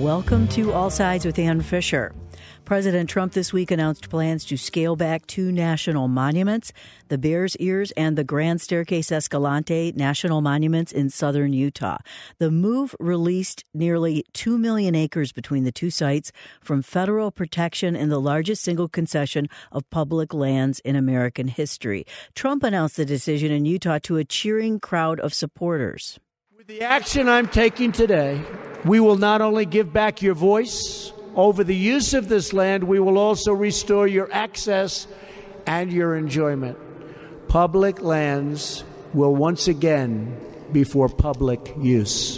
Welcome to All Sides with Ann Fisher. President Trump this week announced plans to scale back two national monuments, the Bears Ears and the Grand Staircase Escalante national monuments in southern Utah. The move released nearly 2 million acres between the two sites from federal protection in the largest single concession of public lands in American history. Trump announced the decision in Utah to a cheering crowd of supporters. With the action I'm taking today, we will not only give back your voice over the use of this land, we will also restore your access and your enjoyment. Public lands will once again be for public use.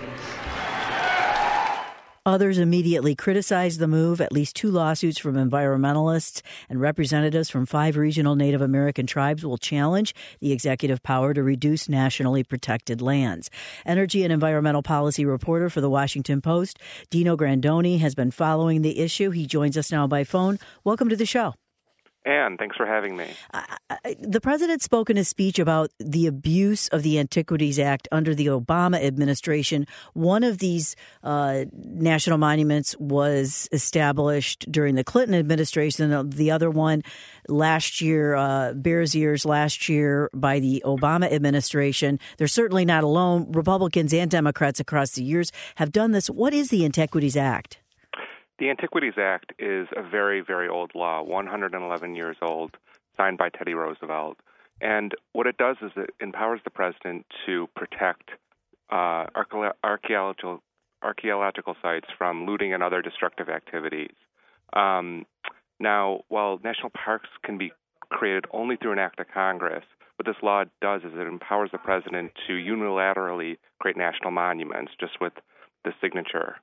Others immediately criticized the move. At least two lawsuits from environmentalists and representatives from 5 regional Native American tribes will challenge the executive power to reduce nationally protected lands. Energy and environmental policy reporter for The Washington Post, Dino Grandoni, has been following the issue. He joins us now by phone. Welcome to the show. Ann, thanks for having me. The president spoke in his speech about the abuse of the Antiquities Act under the Obama administration. One of these national monuments was established during the Clinton administration. The other one last year, Bears Ears last year by the Obama administration. They're certainly not alone. Republicans and Democrats across the years have done this. What is the Antiquities Act? The Antiquities Act is a very, very old law, 111 years old, signed by Teddy Roosevelt. And what it does is it empowers the president to protect archaeological sites from looting and other destructive activities. Now, while national parks can be created only through an act of Congress, what this law does is it empowers the president to unilaterally create national monuments just with the signature.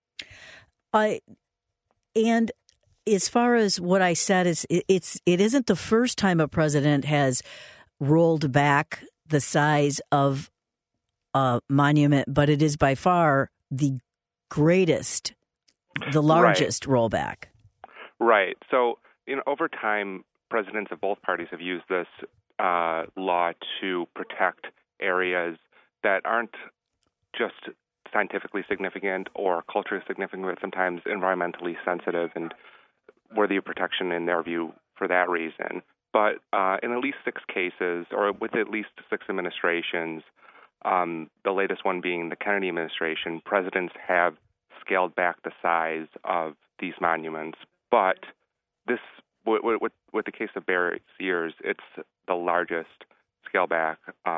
And as far as what I said, it isn't the first time a president has rolled back the size of a monument, but it is by far the greatest, the largest rollback. Right. So, over time, presidents of both parties have used this law to protect areas that aren't just scientifically significant or culturally significant, but sometimes environmentally sensitive and worthy of protection in their view for that reason. But in at least 6 cases, or with at least 6 administrations, the latest one being the Kennedy administration, presidents have scaled back the size of these monuments. But this, with the case of Bears Ears, it's the largest scale back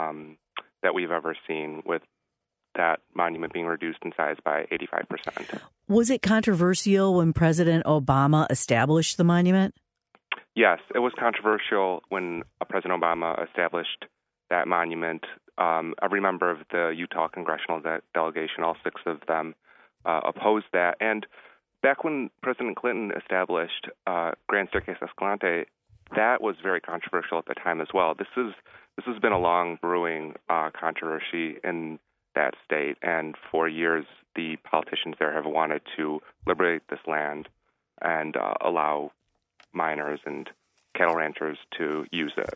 that we've ever seen, with that monument being reduced in size by 85%. Was it controversial when President Obama established the monument? Yes, it was controversial when President Obama established that monument. Every member of the Utah congressional delegation, all 6 of them, opposed that. And back when President Clinton established Grand Staircase Escalante, that was very controversial at the time as well. This has been a long brewing controversy in that state, and for years the politicians there have wanted to liberate this land and allow miners and cattle ranchers to use it.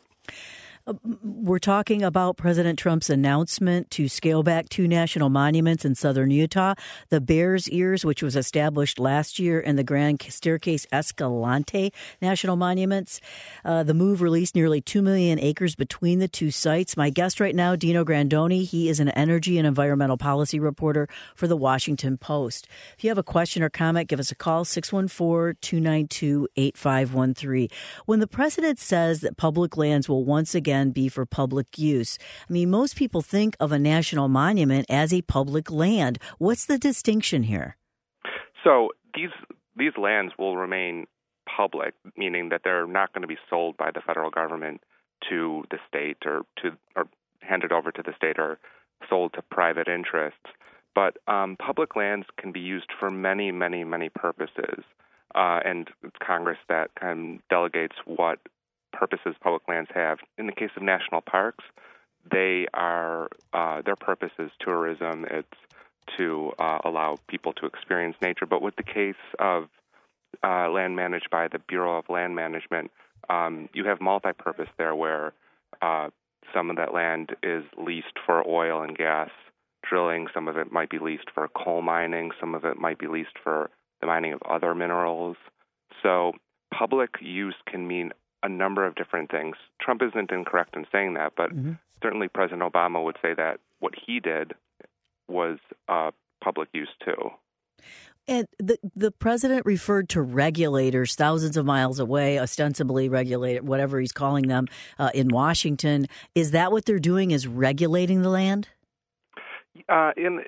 We're talking about President Trump's announcement to scale back 2 national monuments in southern Utah, the Bears Ears, which was established last year, and the Grand Staircase Escalante national monuments. The move released nearly 2 million acres between the two sites. My guest right now, Dino Grandoni, he is an energy and environmental policy reporter for The Washington Post. If you have a question or comment, give us a call, 614-292-8513. When the president says that public lands will once again be for public use, I mean, most people think of a national monument as a public land. What's the distinction here? So these lands will remain public, meaning that they're not going to be sold by the federal government to the state or handed over to the state or sold to private interests. But public lands can be used for many, many, many purposes, and it's Congress that kind of delegates what purposes public lands have. In the case of national parks, they are their purpose is tourism. It's to allow people to experience nature. But with the case of land managed by the Bureau of Land Management, you have multi-purpose there, where some of that land is leased for oil and gas drilling. Some of it might be leased for coal mining. Some of it might be leased for the mining of other minerals. So public use can mean a number of different things. Trump isn't incorrect in saying that, but certainly President Obama would say that what he did was public use too. And the president referred to regulators thousands of miles away, ostensibly regulated, whatever he's calling them, in Washington. Is that what they're doing, is regulating the land? In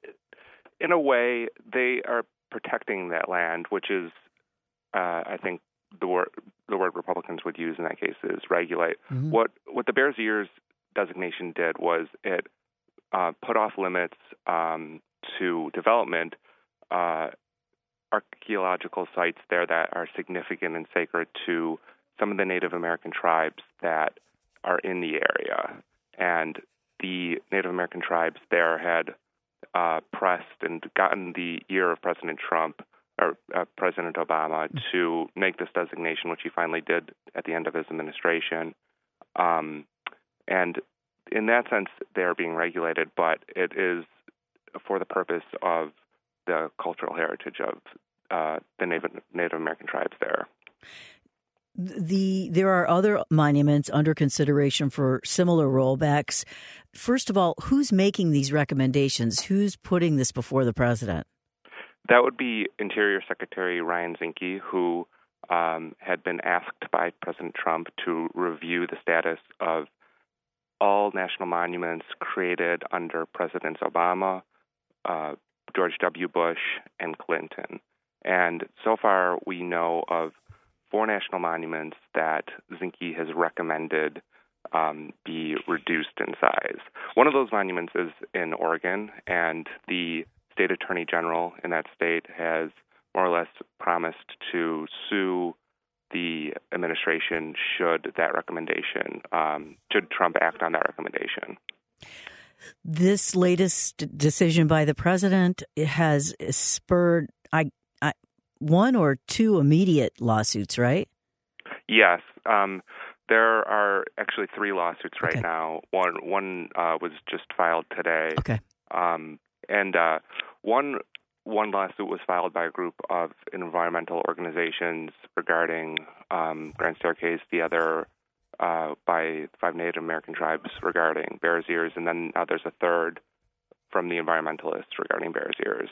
a way, they are protecting that land, which is, I think, the word Republicans would use in that case is regulate. What the Bears Ears designation did was it put off limits to development. Archaeological sites there that are significant and sacred to some of the Native American tribes that are in the area. And the Native American tribes there had pressed and gotten the ear of President Trump or President Obama to make this designation, which he finally did at the end of his administration. And in that sense, they're being regulated, but it is for the purpose of the cultural heritage of the Native American tribes there. There are other monuments under consideration for similar rollbacks. First of all, who's making these recommendations? Who's putting this before the president? That would be Interior Secretary Ryan Zinke, who had been asked by President Trump to review the status of all national monuments created under Presidents Obama, George W. Bush, and Clinton. And so far, we know of 4 national monuments that Zinke has recommended be reduced in size. One of those monuments is in Oregon, and the state attorney general in that state has more or less promised to sue the administration should Trump act on that recommendation. This latest decision by the president has spurred 1 or 2 immediate lawsuits, right? Yes. There are actually 3 lawsuits right now. One was just filed today. Okay. And one lawsuit was filed by a group of environmental organizations regarding Grand Staircase. The other by 5 Native American tribes regarding Bears Ears, and then now there's a third from the environmentalists regarding Bears Ears.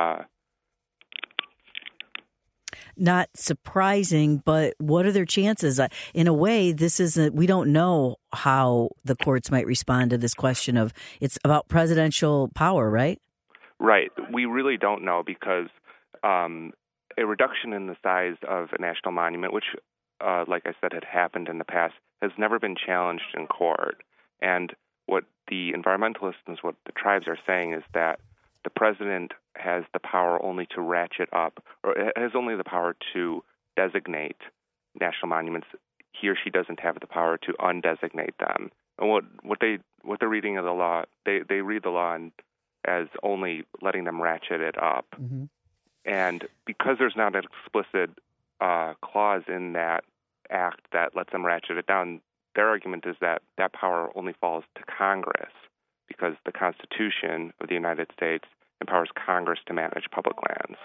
Not surprising, but what are their chances? In a way, we don't know how the courts might respond to this question of it's about presidential power, right? Right. We really don't know because a reduction in the size of a national monument, which, like I said, had happened in the past, has never been challenged in court. And what the environmentalists and what the tribes are saying is that the president has the power only to ratchet up, or has only the power to designate national monuments. He or she doesn't have the power to undesignate them. And what they're reading of the law, they read the law as only letting them ratchet it up. Mm-hmm. And because there's not an explicit clause in that act that lets them ratchet it down, their argument is that that power only falls to Congress because the Constitution of the United States empowers Congress to manage public lands.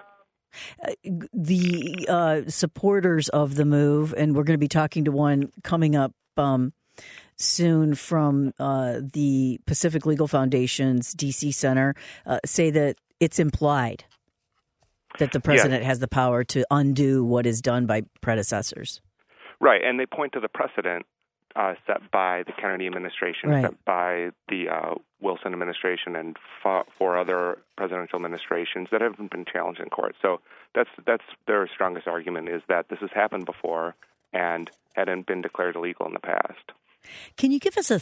The supporters of the move, and we're going to be talking to one coming up soon from the Pacific Legal Foundation's D.C. Center, say that it's implied that the president has the power to undo what is done by predecessors. Right, and they point to the precedent set by the Kennedy administration, right, set by the Wilson administration, and 4 other presidential administrations that haven't been challenged in court. So that's their strongest argument, is that this has happened before and hadn't been declared illegal in the past. Can you give us a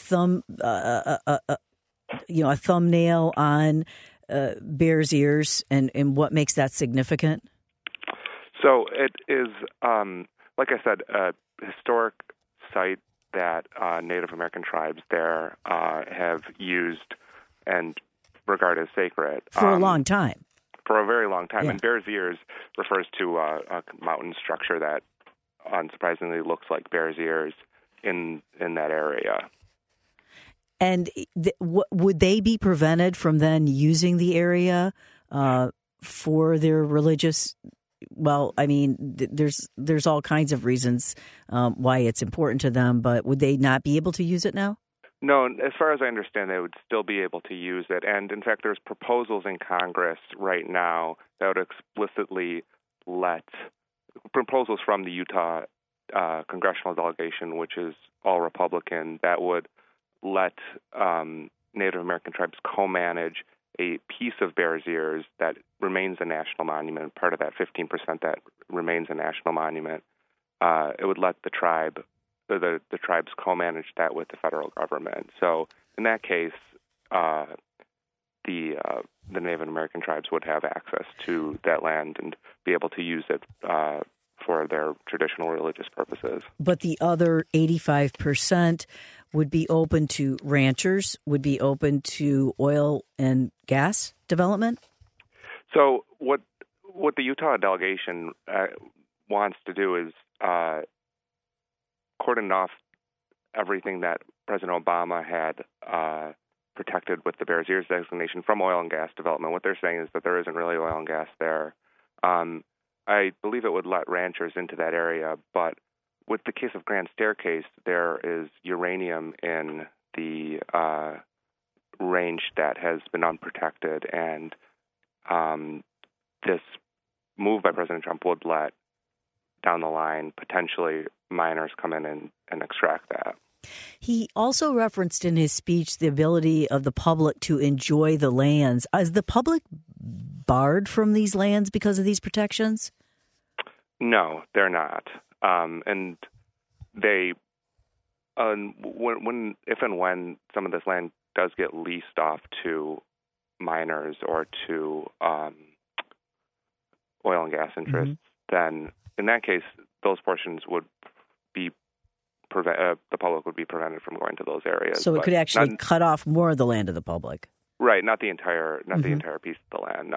thumbnail on Bears Ears and what makes that significant? So it is, like I said, a historic site that Native American tribes there have used and regard as sacred. For a long time. For a very long time. Yeah. And Bears Ears refers to a mountain structure that unsurprisingly looks like Bears Ears in that area. And would they be prevented from then using the area for their religious? Well, I mean, there's all kinds of reasons why it's important to them, but would they not be able to use it now? No, as far as I understand, they would still be able to use it. And in fact, there's proposals in Congress right now that would explicitly let proposals from the Utah congressional delegation, which is all Republican, that would let Native American tribes co-manage a piece of Bears Ears that remains a national monument, part of that 15% that remains a national monument. It would let the tribes co-manage that with the federal government. So in that case, the Native American tribes would have access to that land and be able to use it for their traditional religious purposes. But the other 85% would be open to ranchers, would be open to oil and gas development? So what the Utah delegation wants to do is cordon off everything that President Obama had protected with the Bears Ears designation from oil and gas development. What they're saying is that there isn't really oil and gas there. I believe it would let ranchers into that area, but with the case of Grand Staircase, there is uranium in the range that has been unprotected, and this move by President Trump would let, down the line, potentially miners come in and extract that. He also referenced in his speech the ability of the public to enjoy the lands. Is the public barred from these lands because of these protections? No, they're not. And they, if and when some of this land does get leased off to miners or to oil and gas interests, then in that case, those portions would be the public would be prevented from going to those areas. So it could actually cut off more of the land of the public. Right, not the entire piece of the land.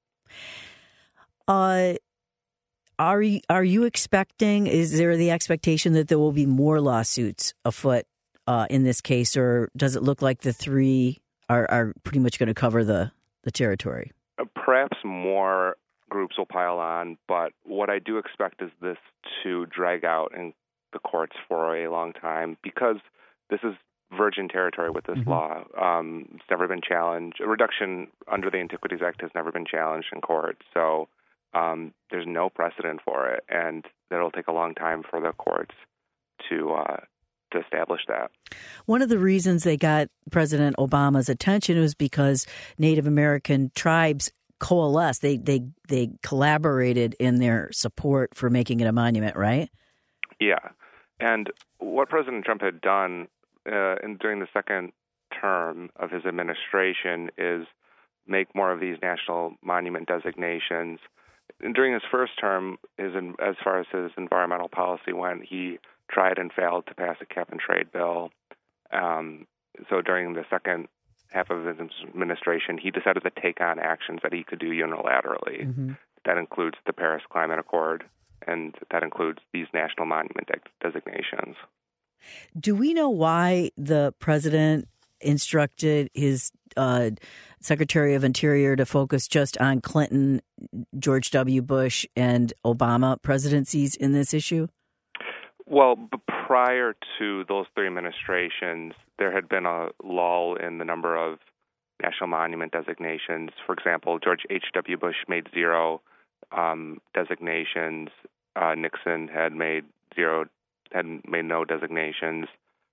No. Are you expecting? Is there the expectation that there will be more lawsuits afoot in this case, or does it look like the three are pretty much going to cover the territory? Perhaps more groups will pile on, but what I do expect is this to drag out in the courts for a long time because this is virgin territory with this law. It's never been challenged. A reduction under the Antiquities Act has never been challenged in court, so there's no precedent for it, and it'll take a long time for the courts to establish that. One of the reasons they got President Obama's attention was because Native American tribes coalesced. They collaborated in their support for making it a monument, right? Yeah. And what President Trump had done during the second term of his administration is make more of these national monument designations. And during his first term, as far as his environmental policy went, he tried and failed to pass a cap-and-trade bill. So during the second half of his administration, he decided to take on actions that he could do unilaterally. That includes the Paris Climate Accord, and that includes these national monument designations. Do we know why the president instructed his Secretary of Interior to focus just on Clinton, George W. Bush, and Obama presidencies in this issue? Well, prior to those three administrations, there had been a lull in the number of national monument designations. For example, George H.W. Bush made 0 designations. Nixon had made no designations.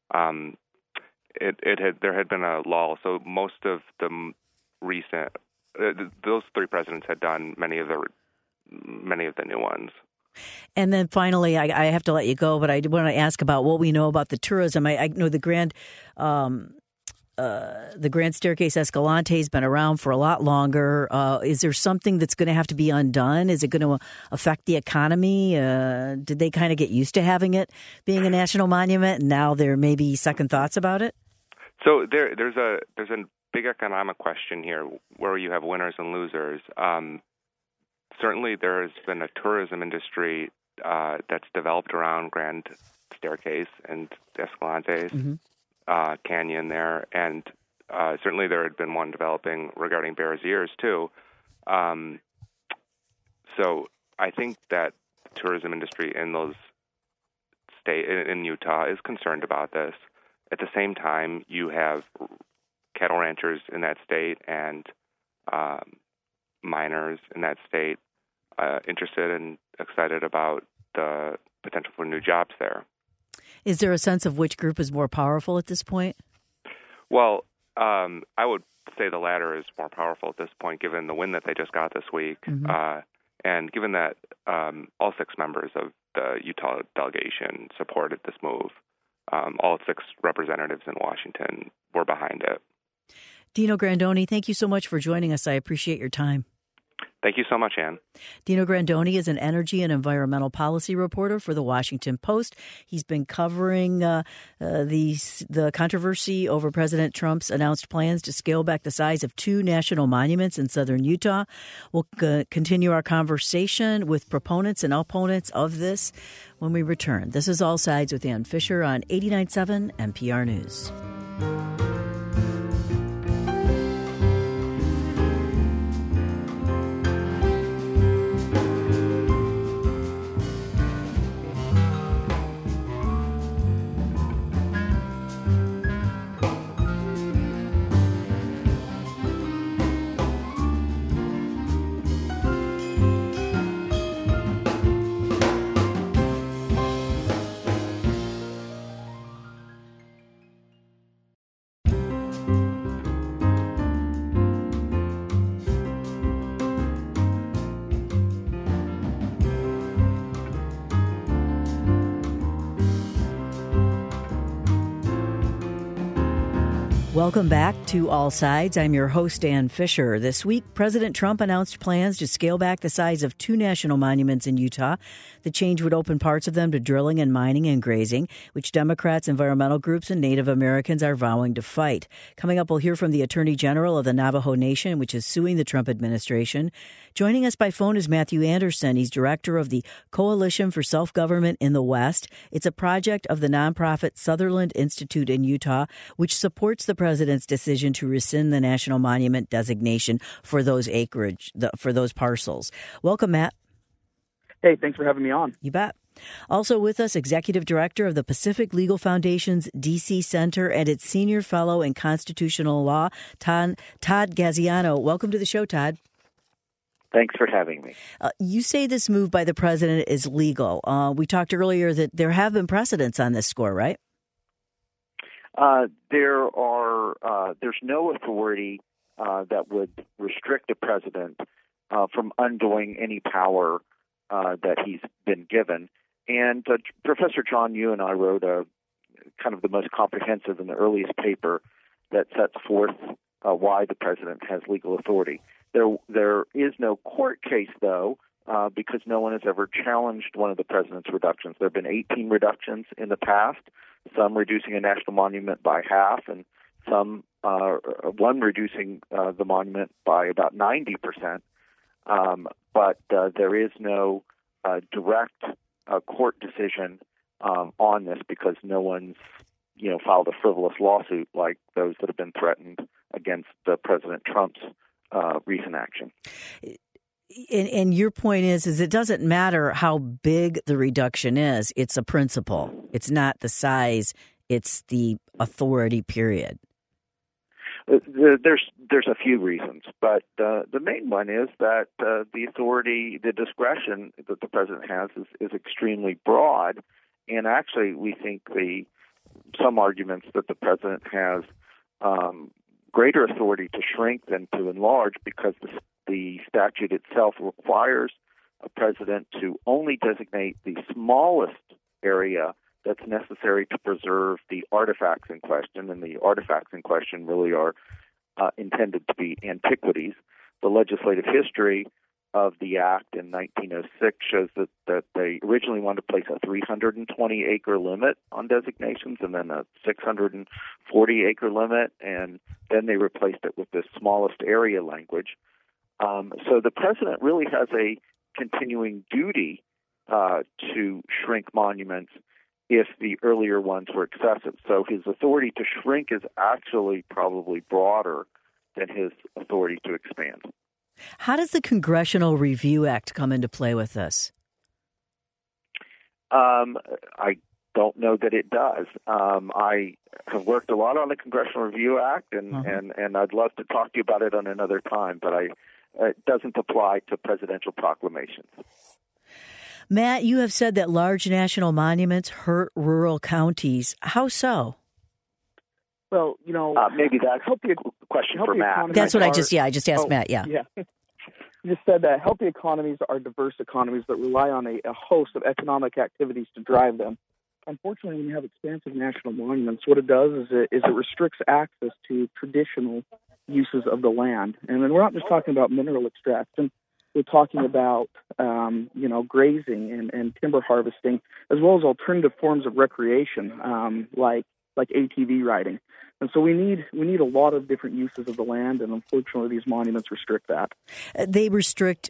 There had been a lull, so most of the recent those three presidents had done many of the new ones. And then finally, I have to let you go, but I want to ask about what we know about the tourism. I know the Grand Staircase Escalante has been around for a lot longer. Is there something that's going to have to be undone? Is it going to affect the economy? Did they kind of get used to having it being a national monument, and now there may be second thoughts about it? So there's a big economic question here where you have winners and losers. Certainly, there has been a tourism industry that's developed around Grand Staircase and Escalantes. canyon there, and certainly there had been one developing regarding Bears Ears too. So I think that the tourism industry in those in Utah is concerned about this. At the same time, you have cattle ranchers in that state and miners in that state interested and excited about the potential for new jobs there. Is there a sense of which group is more powerful at this point? Well, I would say the latter is more powerful at this point, given the win that they just got this week, and given that all 6 members of the Utah delegation supported this move. All 6 representatives in Washington were behind it. Dino Grandoni, thank you so much for joining us. I appreciate your time. Thank you so much, Ann. Dino Grandoni is an energy and environmental policy reporter for The Washington Post. He's been covering the controversy over President Trump's announced plans to scale back the size of 2 national monuments in southern Utah. We'll continue our conversation with proponents and opponents of this when we return. This is All Sides with Ann Fisher on 89.7 NPR News. Welcome back to All Sides. I'm your host, Ann Fisher. This week, President Trump announced plans to scale back the size of 2 national monuments in Utah. The change would open parts of them to drilling and mining and grazing, which Democrats, environmental groups, and Native Americans are vowing to fight. Coming up, we'll hear from the Attorney General of the Navajo Nation, which is suing the Trump administration. Joining us by phone is Matthew Anderson. He's director of the Coalition for Self-Government in the West. It's a project of the nonprofit Sutherland Institute in Utah, which supports the president's decision to rescind the national monument designation for those acreage, for those parcels. Welcome, Matt. Hey, thanks for having me on. You bet. Also with us, Executive Director of the Pacific Legal Foundation's D.C. Center and its Senior Fellow in Constitutional Law, Todd Gaziano. Welcome to the show, Todd. Thanks for having me. You say this move by the president is legal. We talked earlier that there have been precedents on this score, right? There's no authority that would restrict the president from undoing any power that he's been given. And Professor John Yoo and I wrote a kind of the most comprehensive and the earliest paper that sets forth why the president has legal authority. There is no court case, though, because no one has ever challenged one of the president's reductions. There have been 18 reductions in the past, some reducing a national monument by half, and some one reducing the monument by about 90%. But there is no direct court decision on this because no one's filed a frivolous lawsuit like those that have been threatened against President Trump's recent action. And your point is it doesn't matter how big the reduction is. It's a principle. It's not the size. It's the authority, period. There's a few reasons, but the main one is that the authority, the discretion that the president has is extremely broad, and actually we think some arguments that the president has greater authority to shrink than to enlarge because the statute itself requires a president to only designate the smallest area that's necessary to preserve the artifacts in question, and the artifacts in question really are intended to be antiquities. The legislative history of the act in 1906 shows that they originally wanted to place a 320-acre limit on designations and then a 640-acre limit, and then they replaced it with the smallest area language. So the president really has a continuing duty to shrink monuments, if the earlier ones were excessive. So his authority to shrink is actually probably broader than his authority to expand. How does the Congressional Review Act come into play with this? I don't know that it does. I have worked a lot on the Congressional Review Act, and I'd love to talk to you about it on another time, but it doesn't apply to presidential proclamations. Matt, you have said that large national monuments hurt rural counties. How so? Well, maybe that's a question for Matt. That's what I just asked Matt, yeah. Yeah. You just said that healthy economies are diverse economies that rely on a host of economic activities to drive them. Unfortunately, when you have expansive national monuments, what it does is it restricts access to traditional uses of the land. And then we're not just talking about mineral extraction. We're talking about, grazing and timber harvesting, as well as alternative forms of recreation, like ATV riding. And so we need a lot of different uses of the land, and unfortunately, these monuments restrict that. They restrict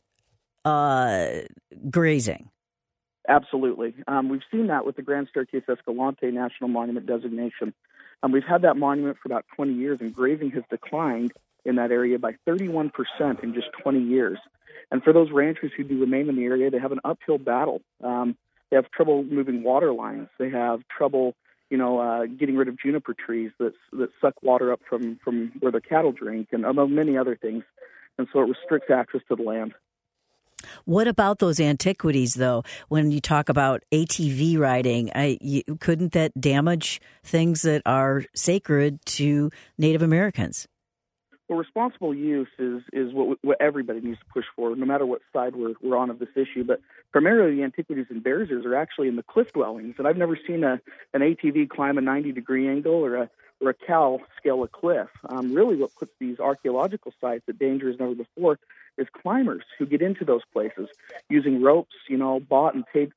grazing. Absolutely. We've seen that with the Grand Staircase Escalante National Monument designation. We've had that monument for about 20 years, and grazing has declined in that area by 31% in just 20 years. And for those ranchers who do remain in the area, they have an uphill battle. They have trouble moving water lines. They have trouble, getting rid of juniper trees that suck water up from where the cattle drink, and among many other things. And so it restricts access to the land. What about those antiquities, though? When you talk about ATV riding, couldn't that damage things that are sacred to Native Americans? Well, responsible use is what everybody needs to push for, no matter what side we're on of this issue. But primarily, the antiquities in Bears Ears are actually in the cliff dwellings, and I've never seen an ATV climb a 90-degree angle or a cow scale a cliff. Really, what puts these archaeological sites at danger as never before is climbers who get into those places using ropes, bought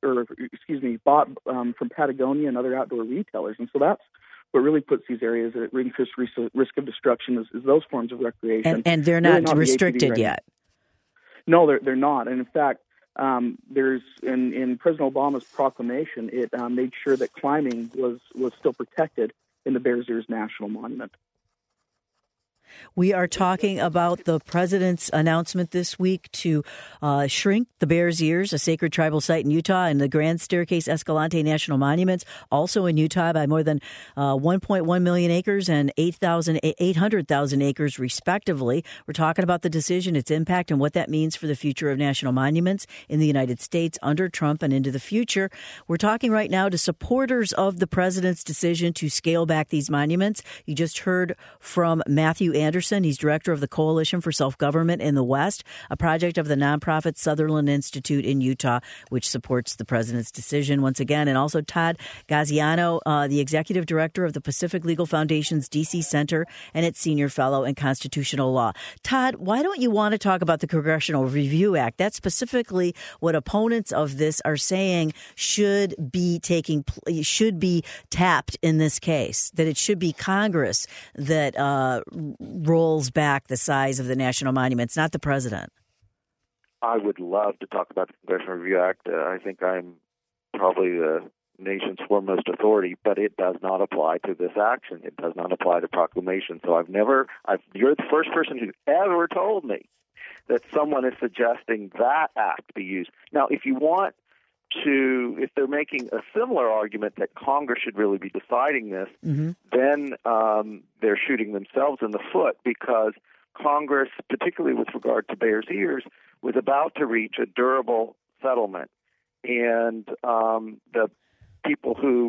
from Patagonia and other outdoor retailers, and so that's what really puts these areas at increased risk of destruction is those forms of recreation. And they're not restricted yet. No, they're not. And in fact, there's in President Obama's proclamation, it made sure that climbing was still protected in the Bears Ears National Monument. We are talking about the president's announcement this week to shrink the Bears Ears, a sacred tribal site in Utah, and the Grand Staircase Escalante National Monuments, also in Utah, by more than 1.1 million acres and 800,000 acres, respectively. We're talking about the decision, its impact, and what that means for the future of national monuments in the United States under Trump and into the future. We're talking right now to supporters of the president's decision to scale back these monuments. You just heard from Matthew Anderson. He's director of the Coalition for Self-Government in the West, a project of the nonprofit Sutherland Institute in Utah, which supports the president's decision once again. And also Todd Gaziano, the executive director of the Pacific Legal Foundation's D.C. Center and its senior fellow in constitutional law. Todd, why don't you want to talk about the Congressional Review Act? That's specifically what opponents of this are saying should be tapped in this case, that it should be Congress that rolls back the size of the national monuments, not the president. I would love to talk about the Congressional Review Act. I think I'm probably the nation's foremost authority, but it does not apply to this action. It does not apply to proclamation. So you're the first person who ever told me that someone is suggesting that act be used. Now, if they're making a similar argument that Congress should really be deciding this, then they're shooting themselves in the foot, because Congress, particularly with regard to Bears Ears, was about to reach a durable settlement. And the people who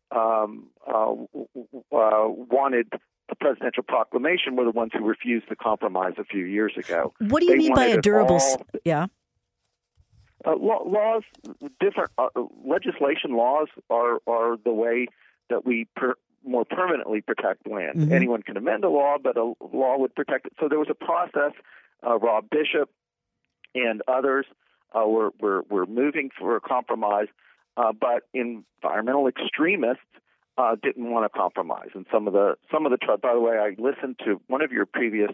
wanted the presidential proclamation were the ones who refused to compromise a few years ago. What do you mean by a durable? Yeah. Laws, different legislation laws are the way that we more permanently protect land. Mm-hmm. Anyone can amend a law, but a law would protect it. So there was a process. Rob Bishop and others were moving for a compromise, but environmental extremists didn't want to compromise. And some of the by the way, I listened to one of your previous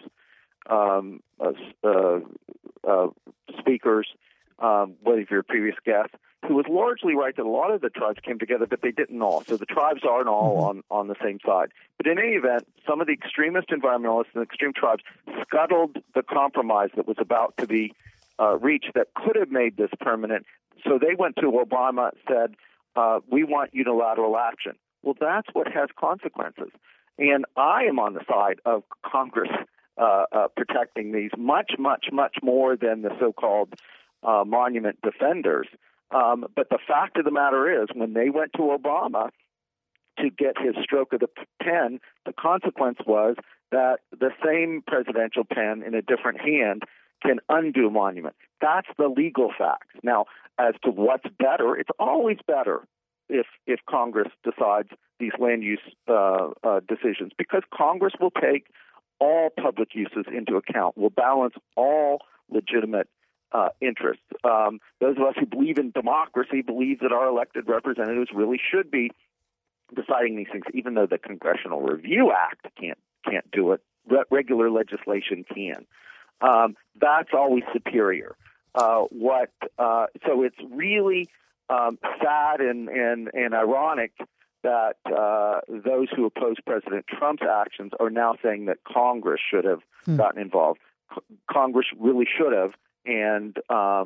speakers. One of your previous guests, who was largely right that a lot of the tribes came together, but they didn't all. So the tribes aren't all on the same side. But in any event, some of the extremist environmentalists and extreme tribes scuttled the compromise that was about to be reached that could have made this permanent. So they went to Obama and said, we want unilateral action. Well, that's what has consequences. And I am on the side of Congress protecting these much, much, much more than the so-called monument defenders. But the fact of the matter is, when they went to Obama to get his stroke of the pen, the consequence was that the same presidential pen in a different hand can undo a monument. That's the legal fact. Now, as to what's better, it's always better if Congress decides these land use decisions, because Congress will take all public uses into account, will balance all legitimate interests. Those of us who believe in democracy believe that our elected representatives really should be deciding these things, even though the Congressional Review Act can't do it. Regular legislation can. That's always superior. So it's really sad and ironic that those who oppose President Trump's actions are now saying that Congress should have gotten involved. Congress really should have, and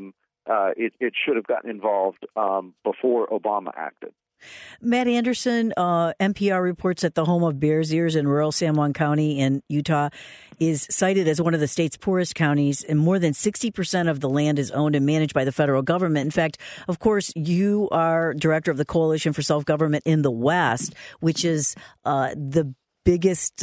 it should have gotten involved before Obama acted. Matt Anderson, NPR reports that the home of Bears Ears in rural San Juan County in Utah is cited as one of the state's poorest counties, and more than 60% of the land is owned and managed by the federal government. In fact, of course, you are director of the Coalition for Self-Government in the West, which is the biggest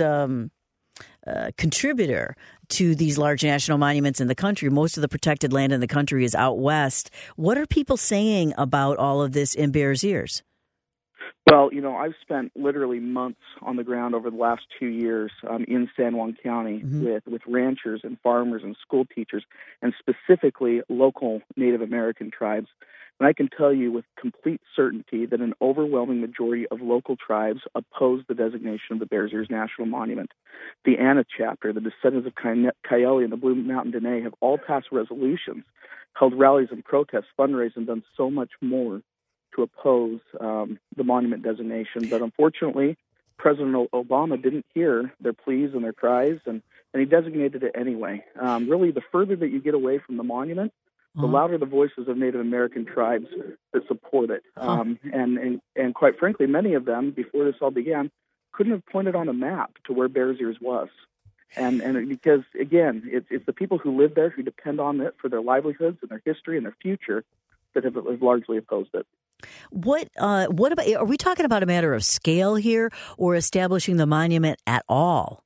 contributor to these large national monuments in the country. Most of the protected land in the country is out west. What are people saying about all of this in Bears Ears? Well, I've spent literally months on the ground over the last 2 years in San Juan County with ranchers and farmers and school teachers, and specifically local Native American tribes. And I can tell you with complete certainty that an overwhelming majority of local tribes oppose the designation of the Bears Ears National Monument. The Anna chapter, the descendants of Coyote, and the Blue Mountain Dene have all passed resolutions, held rallies and protests, fundraised, and done so much more to oppose the monument designation. But unfortunately, President Obama didn't hear their pleas and their cries, and he designated it anyway. Really, the further that you get away from the monument, the louder the voices of Native American tribes that support it. And quite frankly, many of them, before this all began, couldn't have pointed on a map to where Bears Ears was. And because, again, it's the people who live there, who depend on it for their livelihoods and their history and their future, that have largely opposed it. What about, are we talking about a matter of scale here, or establishing the monument at all?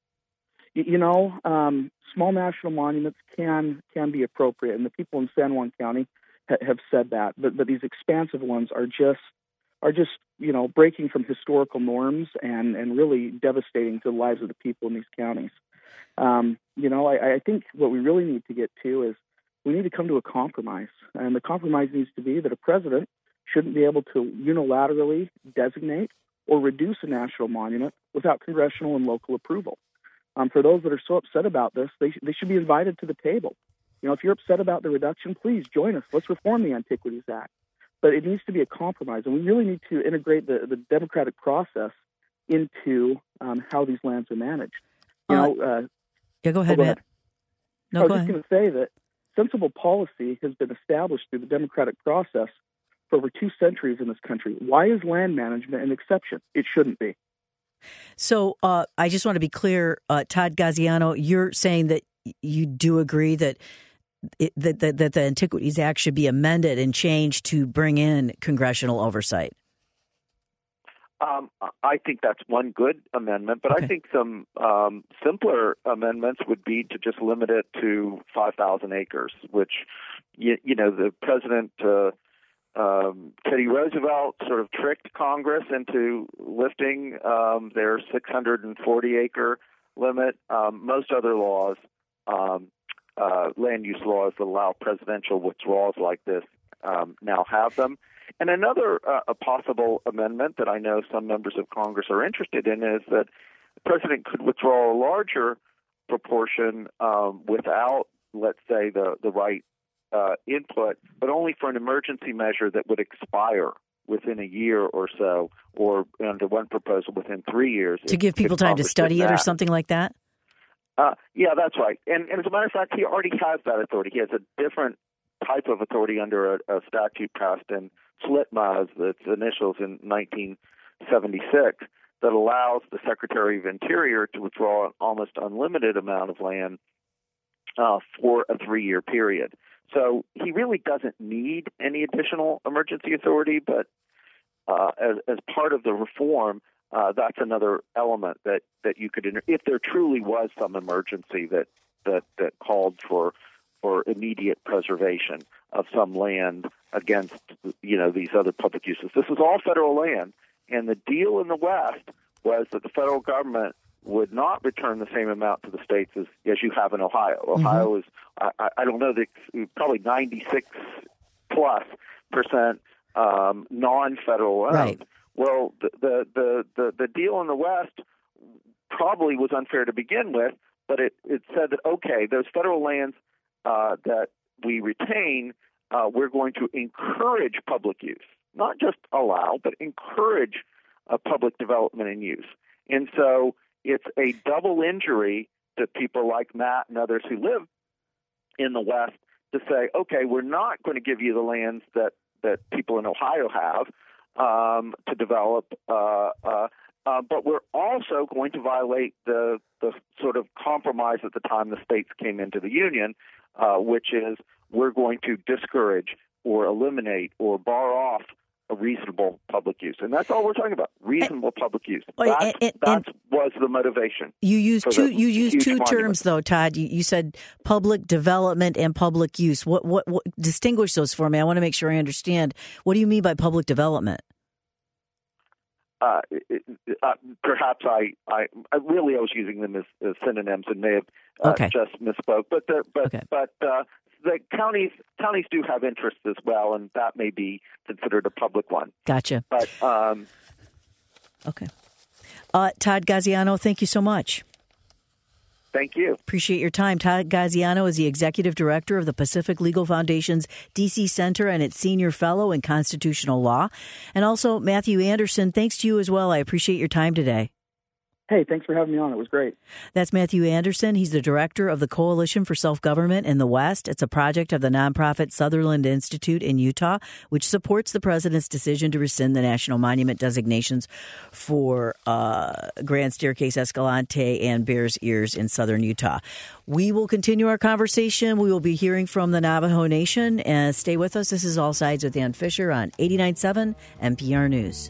Small national monuments can be appropriate, and the people in San Juan County have said that. But these expansive ones are just breaking from historical norms and really devastating to the lives of the people in these counties. I think what we really need to get to is we need to come to a compromise, and the compromise needs to be that a president shouldn't be able to unilaterally designate or reduce a national monument without congressional and local approval. For those that are so upset about this, they should be invited to the table. If you're upset about the reduction, please join us. Let's reform the Antiquities Act. But it needs to be a compromise, and we really need to integrate the democratic process into how these lands are managed. Go ahead, Matt. I was just going to say that sensible policy has been established through the democratic process for over 2 centuries in this country. Why is land management an exception? It shouldn't be. So I just want to be clear, Todd Gaziano, you're saying that you do agree that that the Antiquities Act should be amended and changed to bring in congressional oversight. I think that's one good amendment, but okay. I think some simpler amendments would be to just limit it to 5,000 acres, which, the president, Teddy Roosevelt, sort of tricked Congress into lifting their 640-acre limit. Most other laws, land use laws that allow presidential withdrawals like this, now have them. And another a possible amendment that I know some members of Congress are interested in is that the president could withdraw a larger proportion without, let's say, the right input, but only for an emergency measure that would expire within a year or so, or under one proposal within 3 years. To give people time to study it or something like that? Yeah, that's right. And as a matter of fact, he already has that authority. He has a different type of authority under a statute passed in SLITMA, its initials in 1976, that allows the Secretary of Interior to withdraw an almost unlimited amount of land for a 3-year period. So he really doesn't need any additional emergency authority, but as part of the reform, that's another element that you could, if there truly was some emergency that called for immediate preservation of some land against these other public uses. This is all federal land, and the deal in the West was that the federal government would not return the same amount to the states as you have in Ohio. Ohio is, I don't know, probably 96+% non-federal owned. Right. Well, the deal in the West probably was unfair to begin with, but it said that, okay, those federal lands that we retain, we're going to encourage public use, not just allow, but encourage public development and use. And so it's a double injury to people like Matt and others who live in the West to say, okay, we're not going to give you the lands that people in Ohio have to develop, but we're also going to violate the sort of compromise at the time the states came into the Union, which is we're going to discourage or eliminate or bar off a reasonable public use. And that's all we're talking about, reasonable public use. That was the motivation. You used two terms, though, Todd. You said public development and public use. What distinguish those for me? I want to make sure I understand. What do you mean by public development? Perhaps I was using them as synonyms and may have just misspoke. But the counties do have interests as well, and that may be considered a public one. Gotcha. But okay, Todd Gaziano, thank you so much. Thank you. Appreciate your time. Todd Gaziano is the Executive Director of the Pacific Legal Foundation's D.C. Center and its Senior Fellow in Constitutional Law. And also, Matthew Anderson, thanks to you as well. I appreciate your time today. Hey, thanks for having me on. It was great. That's Matthew Anderson. He's the director of the Coalition for Self-Government in the West. It's a project of the nonprofit Sutherland Institute in Utah, which supports the president's decision to rescind the national monument designations for Grand Staircase Escalante and Bears Ears in southern Utah. We will continue our conversation. We will be hearing from the Navajo Nation. And stay with us. This is All Sides with Ann Fisher on 89.7 NPR News.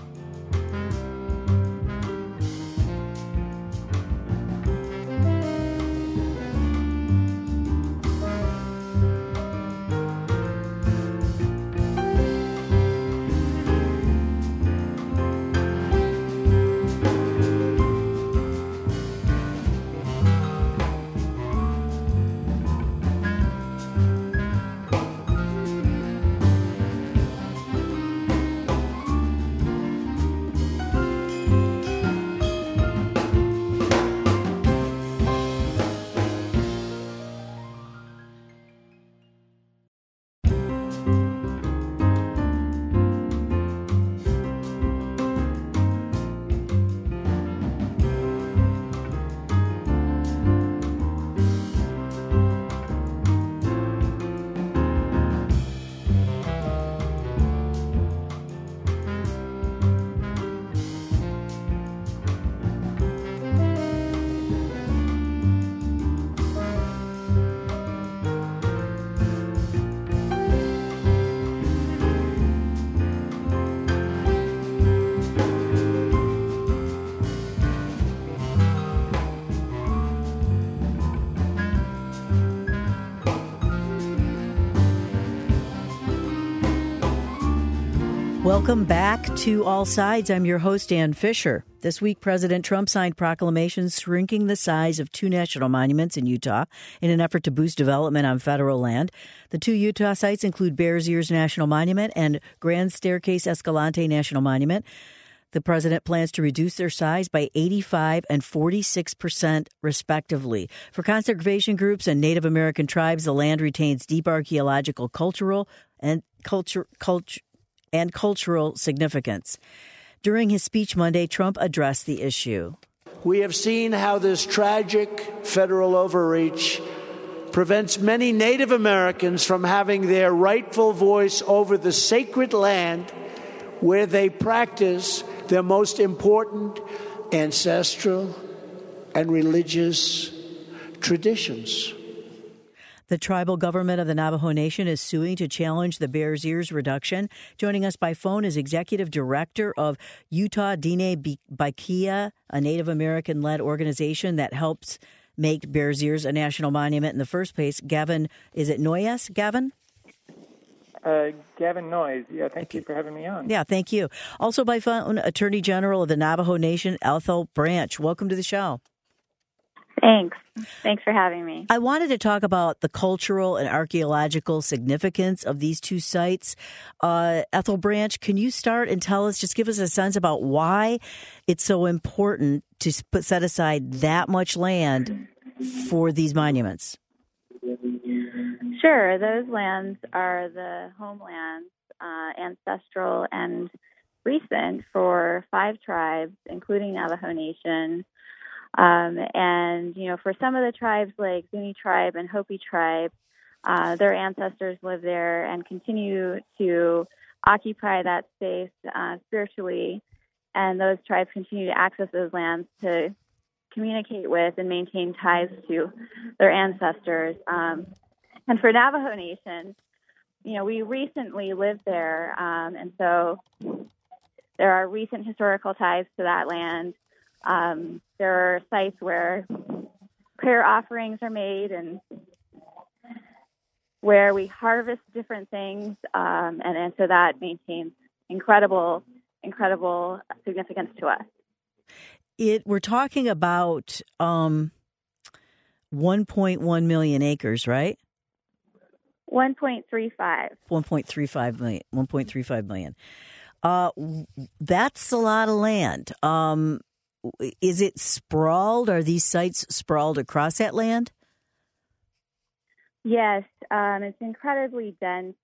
Welcome back to All Sides. I'm your host, Ann Fisher. This week, President Trump signed proclamations shrinking the size of 2 national monuments in Utah in an effort to boost development on federal land. The 2 Utah sites include Bears Ears National Monument and Grand Staircase Escalante National Monument. The president plans to reduce their size by 85 and 46% respectively. For conservation groups and Native American tribes, the land retains deep archaeological, cultural significance. During his speech Monday, Trump addressed the issue. We have seen how this tragic federal overreach prevents many Native Americans from having their rightful voice over the sacred land where they practice their most important ancestral and religious traditions. The tribal government of the Navajo Nation is suing to challenge the Bears Ears reduction. Joining us by phone is Executive Director of Utah Dine Baikia, a Native American-led organization that helps make Bears Ears a national monument in the first place. Gavin, is it Noyes, Gavin? Gavin Noyes. Yeah, thank you for having me on. Yeah, thank you. Also by phone, Attorney General of the Navajo Nation, Ethel Branch. Welcome to the show. Thanks. Thanks for having me. I wanted to talk about the cultural and archaeological significance of these two sites. Ethel Branch, can you start and tell us, just give us a sense about why it's so important to set aside that much land for these monuments? Sure. Those lands are the homelands, ancestral and recent, for 5 tribes, including Navajo Nation. And, you know, for some of the tribes like Zuni tribe and Hopi tribe, their ancestors live there and continue to occupy that space spiritually. And those tribes continue to access those lands to communicate with and maintain ties to their ancestors. And for Navajo Nation, you know, we recently lived there. And so there are recent historical ties to that land. There are sites where prayer offerings are made and where we harvest different things, and so that maintains incredible significance to us. We're talking about 1.1 million acres, right? 1.35. 1.35 million. That's a lot of land. Is it sprawled? Are these sites sprawled across that land? Yes, it's incredibly dense.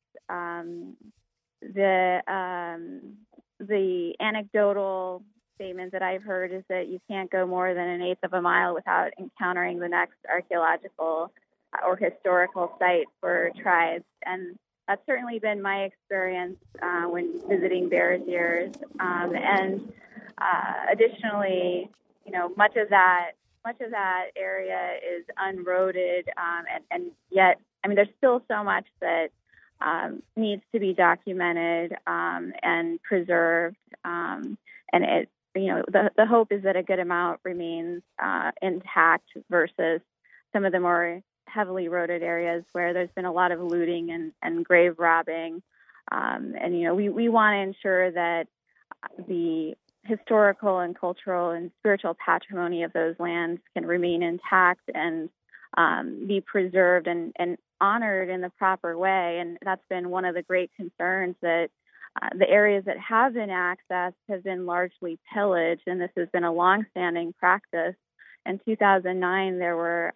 The anecdotal statement that I've heard is that you can't go more than an eighth of a mile without encountering the next archaeological or historical site for tribes, and that's certainly been my experience when visiting Bears Ears. And additionally, you know, much of that area is unroaded, and yet, I mean, there's still so much that needs to be documented and preserved. And it, you know, the hope is that a good amount remains intact versus some of the more heavily roaded areas where there's been a lot of looting and grave robbing. And, you know, we want to ensure that the historical and cultural and spiritual patrimony of those lands can remain intact and be preserved and honored in the proper way. And that's been one of the great concerns, that the areas that have been accessed have been largely pillaged, and this has been a longstanding practice. In 2009, there were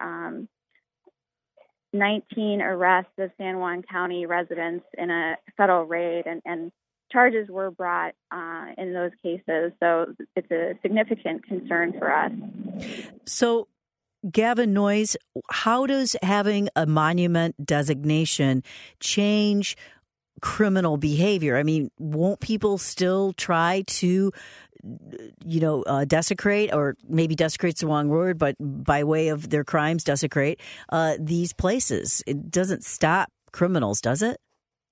19 arrests of San Juan County residents in a federal raid, and charges were brought in those cases. So it's a significant concern for us. So, Gavin Noyes, how does having a monument designation change criminal behavior? I mean, won't people still try to, desecrate, or maybe desecrate's the wrong word, but by way of their crimes, desecrate these places? It doesn't stop criminals, does it?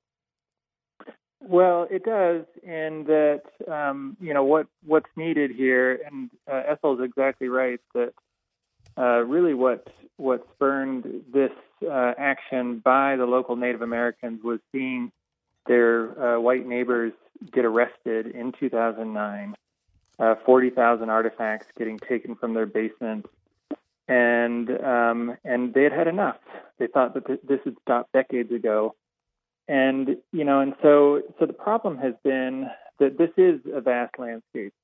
Well, it does, in that, what's needed here, and Ethel's exactly right, that really what spurned this action by the local Native Americans was seeing their white neighbors get arrested in 2009, 40,000 artifacts getting taken from their basement, and they had enough. They thought that this had stopped decades ago. And, so the problem has been that this is a vast landscape.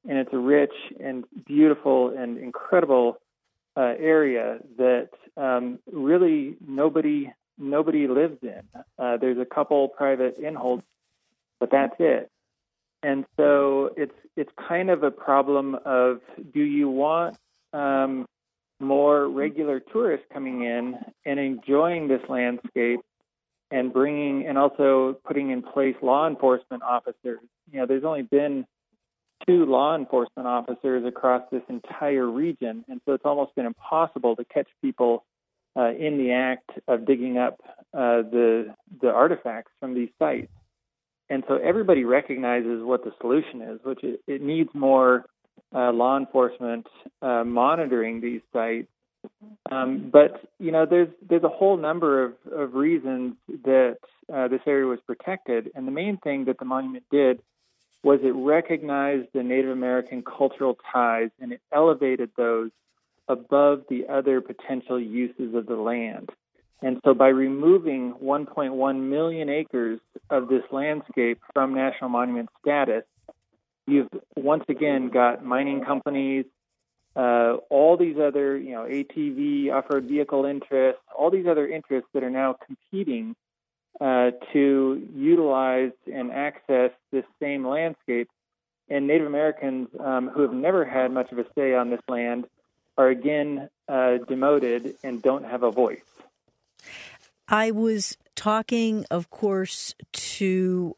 and it's a rich and beautiful and incredible area that really nobody lives in. There's a couple private inholds, but that's it. And so it's kind of a problem of, do you want more regular tourists coming in and enjoying this landscape and also putting in place law enforcement officers? There's only been 2 law enforcement officers across this entire region, and so it's almost been impossible to catch people in the act of digging up the artifacts from these sites. And so everybody recognizes what the solution is, which it needs more law enforcement monitoring these sites. But there's a whole number of reasons that this area was protected, and the main thing that the monument did was it recognized the Native American cultural ties, and it elevated those above the other potential uses of the land. And so by removing 1.1 million acres of this landscape from national monument status, you've once again got mining companies, all these other, ATV, off-road vehicle interests, all these other interests that are now competing to utilize and access this same landscape. And Native Americans who have never had much of a say on this land are again demoted and don't have a voice. I was talking, of course, to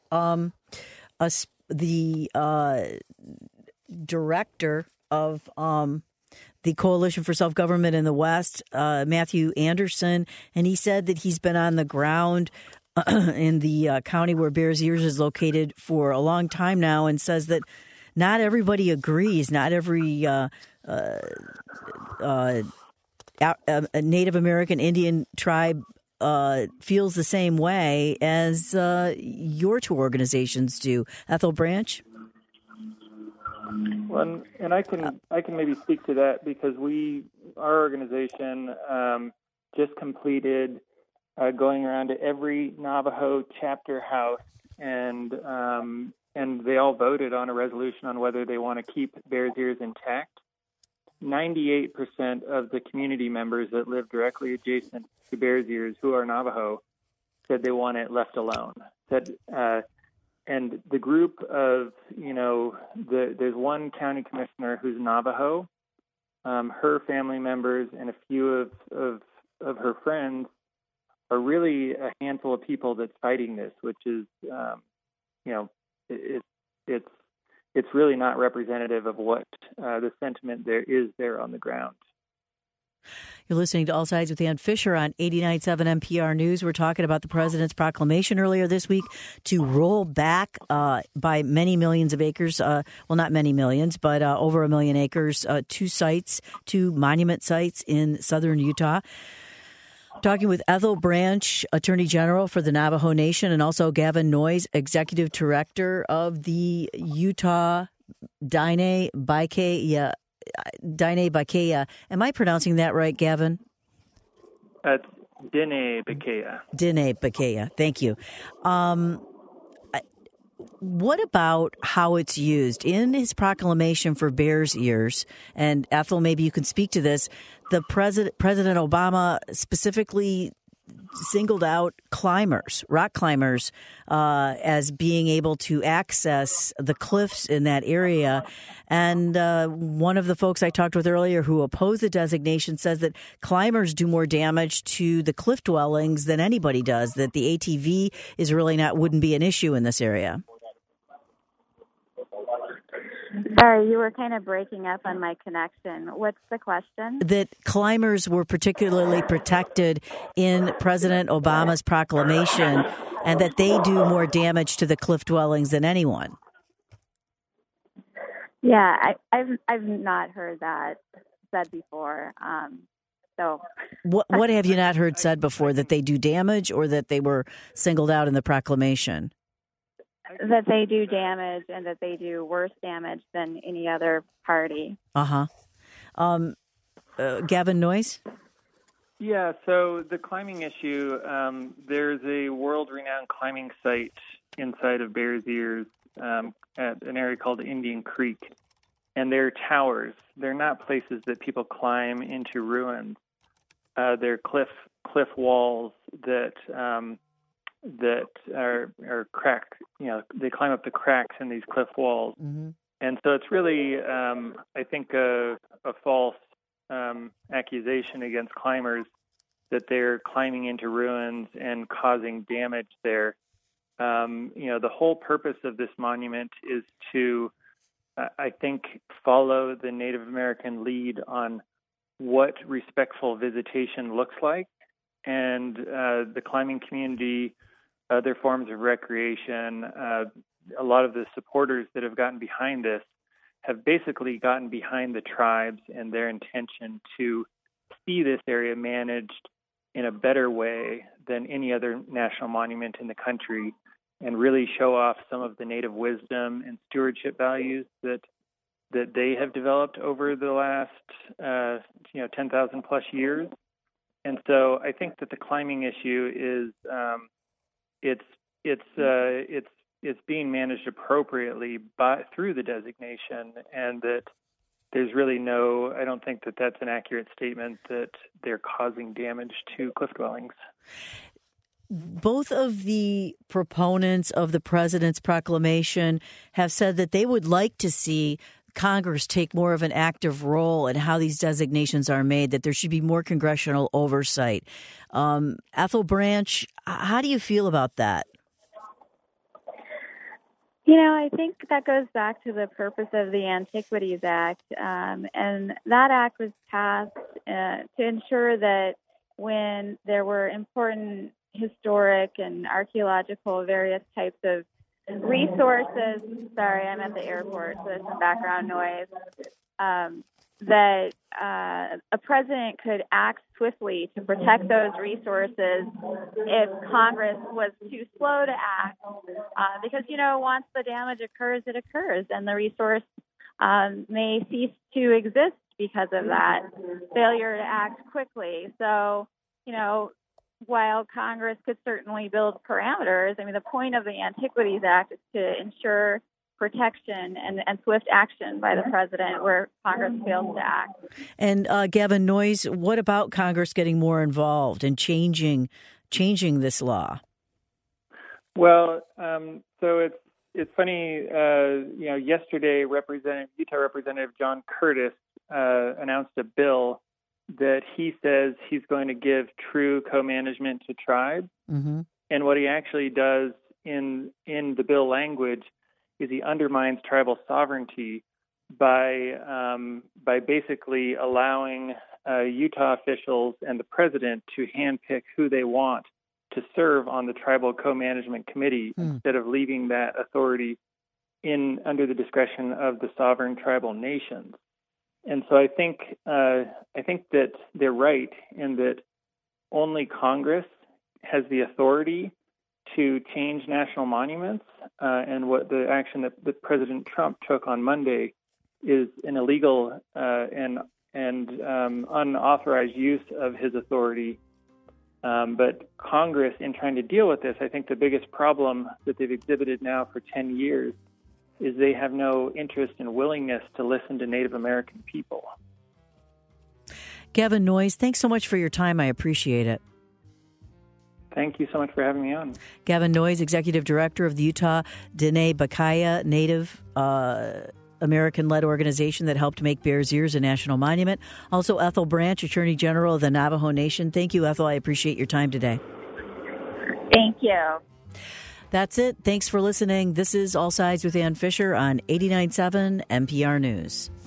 the director of the Coalition for Self-Government in the West, Matthew Anderson, and he said that he's been on the ground in the county where Bears Ears is located for a long time now, and says that not everybody agrees. Not every Native American Indian tribe feels the same way as your 2 organizations do. Ethel Branch? Well, and I can maybe speak to that because our organization just completed going around to every Navajo chapter house, and they all voted on a resolution on whether they want to keep Bears Ears intact. 98% of the community members that live directly adjacent to Bears Ears, who are Navajo, said they want it left alone. And the group of, there's one county commissioner who's Navajo. Her family members and a few of her friends are really a handful of people that's fighting this, which is, it's really not representative of what the sentiment there on the ground. You're listening to All Sides with Ann Fisher on 89.7 NPR News. We're talking about the president's proclamation earlier this week to roll back by many millions of acres, well, not many millions, but over 1 million acres, 2 monument sites in southern Utah. Talking with Ethel Branch, Attorney General for the Navajo Nation, and also Gavin Noyes, Executive Director of the Utah Diné Bikéyah. Am I pronouncing that right, Gavin? Diné Bikéyah. Diné Bikéyah. Thank you. What about how it's used? In his proclamation for Bears Ears, and Ethel, maybe you can speak to this, the President Obama specifically singled out rock climbers, as being able to access the cliffs in that area. And one of the folks I talked with earlier who opposed the designation says that climbers do more damage to the cliff dwellings than anybody does, that the ATV is really wouldn't be an issue in this area. Sorry, you were kind of breaking up on my connection. What's the question? That climbers were particularly protected in President Obama's proclamation, and that they do more damage to the cliff dwellings than anyone. Yeah, I've not heard that said before. So, what have you not heard said before? That they do damage, or that they were singled out in the proclamation? That they do damage, and that they do worse damage than any other party. Gavin Noyes? Yeah, so the climbing issue, there's a world-renowned climbing site inside of Bears Ears at an area called Indian Creek. and they're towers. They're not places that people climb into ruins. They're cliff walls that are cracked. They climb up the cracks in these cliff walls, and so it's really, I think, a false accusation against climbers that they're climbing into ruins and causing damage there. The whole purpose of this monument is to, I think, follow the Native American lead on what respectful visitation looks like, and the climbing community, other forms of recreation, a lot of the supporters that have gotten behind this have basically gotten behind the tribes and their intention to see this area managed in a better way than any other national monument in the country, and really show off some of the Native wisdom and stewardship values that they have developed over the last 10,000 plus years. And so I think that the climbing issue is it's being managed appropriately through the designation, and that there's really I don't think that that's an accurate statement that they're causing damage to cliff dwellings. Both of the proponents of the president's proclamation have said that they would like to see Congress take more of an active role in how these designations are made, that there should be more congressional oversight. Ethel Branch, how do you feel about that? I think that goes back to the purpose of the Antiquities Act. And that act was passed to ensure that when there were important historic and archaeological various types of resources, sorry, I'm at the airport, so there's some background noise, that a president could act swiftly to protect those resources if Congress was too slow to act, because, once the damage occurs, it occurs, and the resource may cease to exist because of that failure to act quickly. So, while Congress could certainly build parameters, the point of the Antiquities Act is to ensure protection and swift action by the president where Congress fails to act. And Gavin Noyes, what about Congress getting more involved and changing this law? Well, so it's funny. Yesterday, Utah Representative John Curtis announced a bill that he says he's going to give true co-management to tribes. Mm-hmm. And what he actually does in the bill language is he undermines tribal sovereignty by basically allowing Utah officials and the president to handpick who they want to serve on the tribal co-management committee instead of leaving that authority under the discretion of the sovereign tribal nations. And so I think that they're right in that only Congress has the authority to change national monuments, and what the action that President Trump took on Monday is an illegal and unauthorized use of his authority. But Congress, in trying to deal with this, I think the biggest problem that they've exhibited now for 10 years is they have no interest and willingness to listen to Native American people. Gavin Noyes, thanks so much for your time. I appreciate it. Thank you so much for having me on. Gavin Noyes, Executive Director of the Utah Diné Bikéyah Native American-led organization that helped make Bears Ears a national monument. Also, Ethel Branch, Attorney General of the Navajo Nation. Thank you, Ethel. I appreciate your time today. Thank you. That's it. Thanks for listening. This is All Sides with Ann Fisher on 89.7 NPR News.